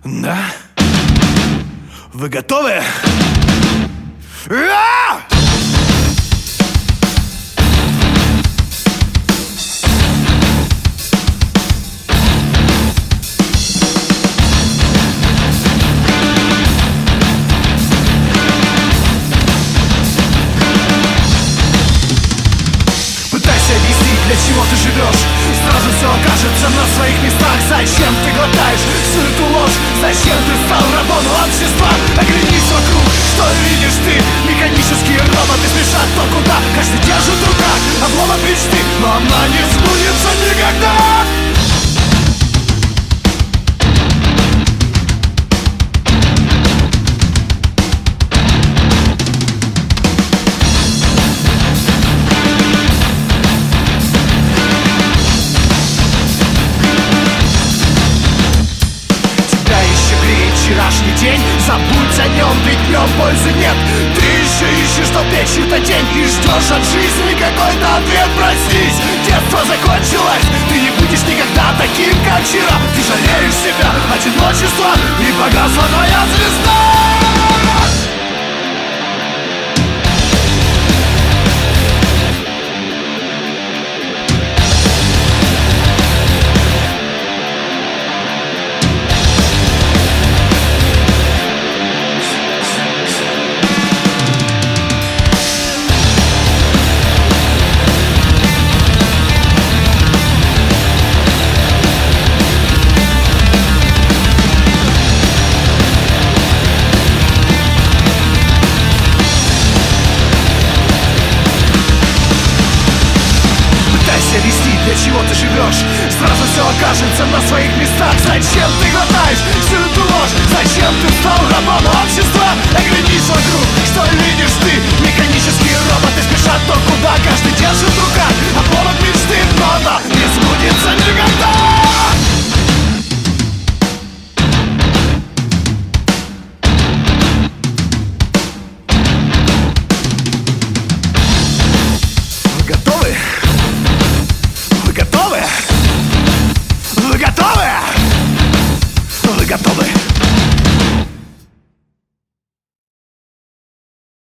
Да? Вы готовы? Пытайся объяснить, для чего ты живешь. Сразу все окажется на своих местах. Зачем ты глотаешь всю эту ложь? Зачем ты стал рабом общества? Оглянись вокруг, что видишь ты? Механические роботы спешат то куда. Каждый держит в руках обломок мечты, но она не сбудется никогда. Вчерашний день, забудь о нем, ведь днем пользы нет. Ты еще ищешь, что чью-то тень, и ждешь от жизни какой-то ответ. Проснись, детство закончилось, ты не будешь никогда таким, как вчера. Ты жалеешь себя, одиночество, и погасла твоя звезда. Для чего ты живешь? Сразу все окажется на своих местах. Зачем ты глотаешь всю эту ложь? Зачем ты стал рабом общества? Оглянись вокруг, что видишь ты? Механические роботы спешат то куда. Каждый держит в руках обломок мечты, но она не сбудется никогда. Вы готовы? Вы готовы? Вы готовы? Вы готовы?